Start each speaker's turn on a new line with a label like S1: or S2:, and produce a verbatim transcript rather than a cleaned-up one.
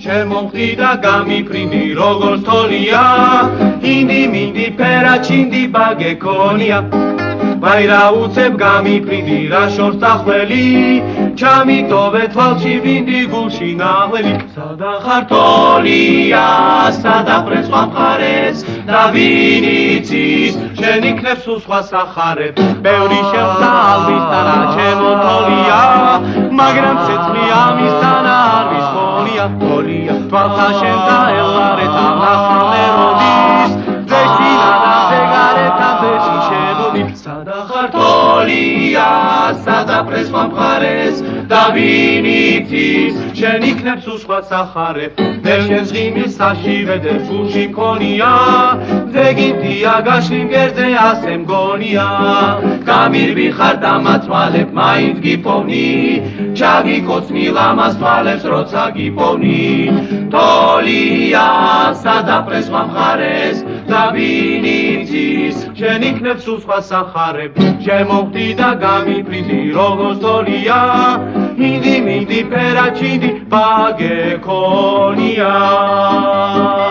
S1: შემომხდი და გამიფრინდი როგორც თოლია ინდი მინდი ფერა ჩინდი ბაგეკონია ვაირა უცებ გამიფრინდი რა შორს დახველი ჩამიტოვე თვალში ვინდი გულში ნახველი სადა ხარ თოლია სადა პრეს სხვა მხარეს და ვინ იცის შენ იქნებ სულ სხვა სახარებ ბევრი შეხვდა ალვისთანა ჩემო თოლია მაგრამ ცეცხლი ამისთანა არ ვისხონია თოლია თვალთა შენ დაელარეთ ამახალე როდის ძეშინა და ზეგარეთა ძეში შედოდი სადა ხარ თოლია სადა პრეს სხვა მხარეს და ვინ იცის შენ იქნებ სულ სხვა სახარებ მე შენ ზღიმის საშივედებ გულში მქონია ძეგინთია გაშლი მგერზე ასე მგონია გამირვი ხარ დამათვალებ მაინც გიფოვნი ჩაგიკოცნი ლამას თვალებს როცა გიფოვნი თოლია სადა პრეს სხვა მხარეს და ვინ იცის შენ იქნებ სულ სხვა სახარებ შემოვხდი და გამიფრინდი როგორც თოლია ინდი მინდი ფერა ჩინდი ბაგეკონია